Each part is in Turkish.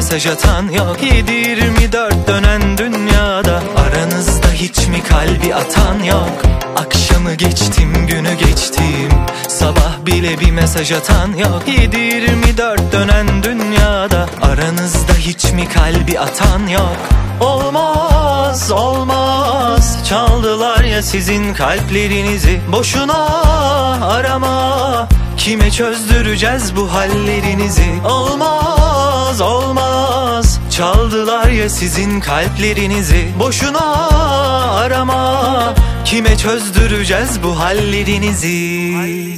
mesaj atan yok. 7/24 dönen dünyada aranızda hiç mi kalbi atan yok? Akşamı geçtim, günü geçtim, sabah bile bir mesaj atan yok. 7/24 dönen dünyada aranızda hiç mi kalbi atan yok? Olmaz, olmaz, çaldılar ya sizin kalplerinizi. Boşuna arama, kime çözdüreceğiz bu hallerinizi? Olmaz, olmaz, çaldılar ya sizin kalplerinizi. Boşuna arama, kime çözdüreceğiz bu hallerinizi?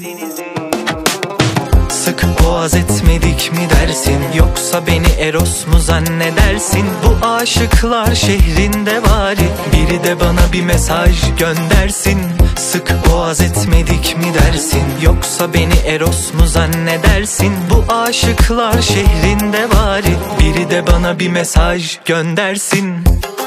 Sık boğaz etmedik mi dersin, yoksa beni Eros mu zannedersin? Bu aşıklar şehrinde bari biri de bana bir mesaj göndersin. Sık boğaz etmedik mi dersin, yoksa beni Eros mu zannedersin? Bu aşıklar şehrinde bari biri de bana bir mesaj göndersin.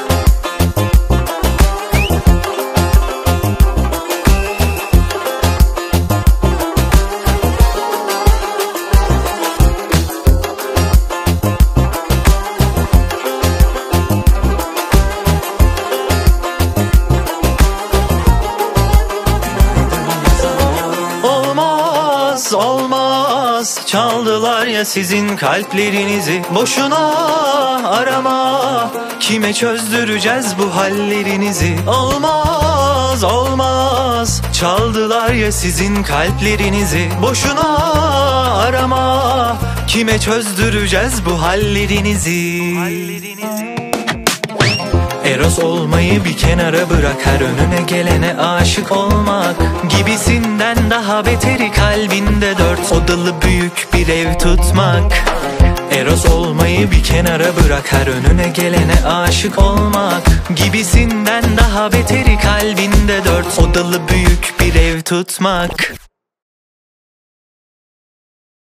Olmaz, çaldılar ya sizin kalplerinizi. Boşuna arama, kime çözdüreceğiz bu hallerinizi? Olmaz, olmaz, çaldılar ya sizin kalplerinizi. Boşuna arama, kime çözdüreceğiz bu hallerinizi? Eros olmayı bir kenara bırak, her önüne gelene aşık olmak gibisinden daha beteri kalbinde 4 odalı büyük bir ev tutmak. Eros olmayı bir kenara bırak, her önüne gelene aşık olmak gibisinden daha beteri kalbinde 4 odalı büyük bir ev tutmak.